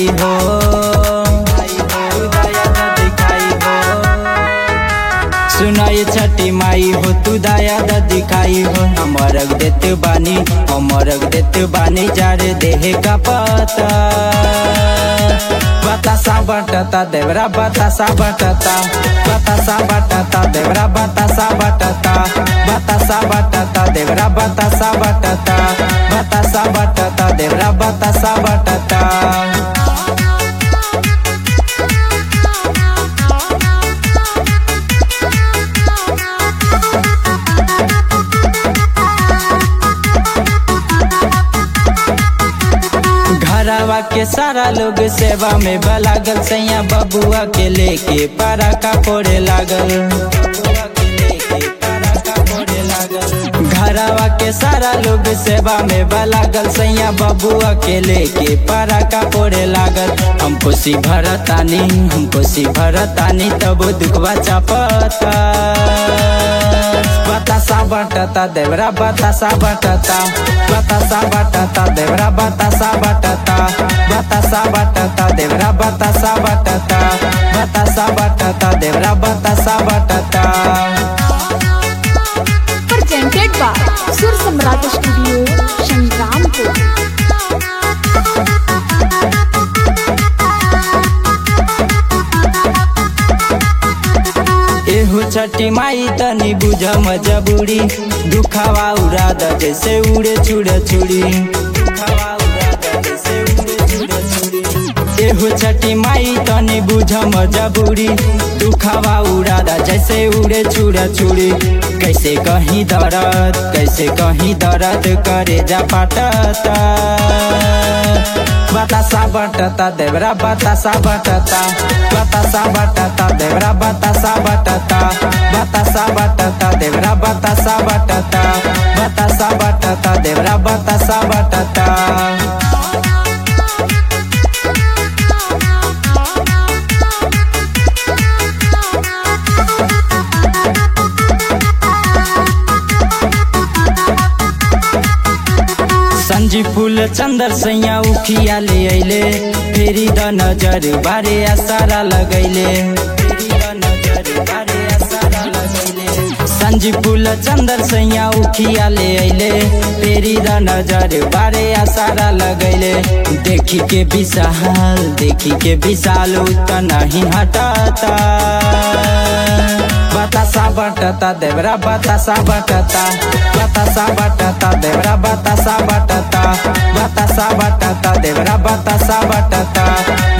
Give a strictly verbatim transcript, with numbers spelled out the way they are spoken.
दिखाई हो, तू दया द दिखाई हो। सुनाई छठी माई हो, तू दया द दिखाई हो। हम अर्घ देते बानी, हम अर्घ देते बानी, जारे देहे का पता। बतासा बटता देवरा बतासा बटता, बतासा बटता देवरा बतासा बटता, बतासा बटता देवरा बतासा बटता, बतासा बटता देवरा बतासा बटता। घरवा के सारा लोग सेवा में बलागल, सैया बबुआ के लेके पराका फोड़े लागल। घरवा के सारा लोग सेवा में बलागल, सैया बबुआ के लेके पराका फोड़े लागल। हम खुशी भरतानी, हम खुशी भरतानी, तब दुखवा चापता। बतासा बटता देवरा बतासा बटता, बतासा बटता देवरा बतासा बटता, बतासा बटता देवरा बतासा बटता, बतासा बटता देवरा बतासा बटता। Presented by Sur Samrat Studio, Shangrampur। एहो छठी माई तनी बुझ मजबूरी, दुखावा उड़ा द जैसे उड़े छुड़े छुड़ी। एहो छठी माई तनी बुझ मजबूरी, दुखावा उड़ा द जैसे उड़े छुड़े छुड़ी। कैसे कहीं दर्द, कैसे कहीं दर्द करे जा पटता। बतासा बटता देवरा बतासा बटता, बतासा बटता देवरा बतासा बटता, बतासा बटता देवरा बतासा बटता, बतासा बटता देवरा बतासा बटता। संजी फूल चंदर सैया उखिया ले अइले, फेरी द नजर बारे आसारा लगैले। संजी फूल चंदर सैया उखिया ले अइले, फेरी द नजर बारे आसारा लगैले। देखी के विशाल, देखी के विशाल उतना नहीं हटाता। बतासा बटता देवरा बतासा बटता, बतासा बटता देवरा बतासा बटता, बतासा बटता देवरा बतासा बटता।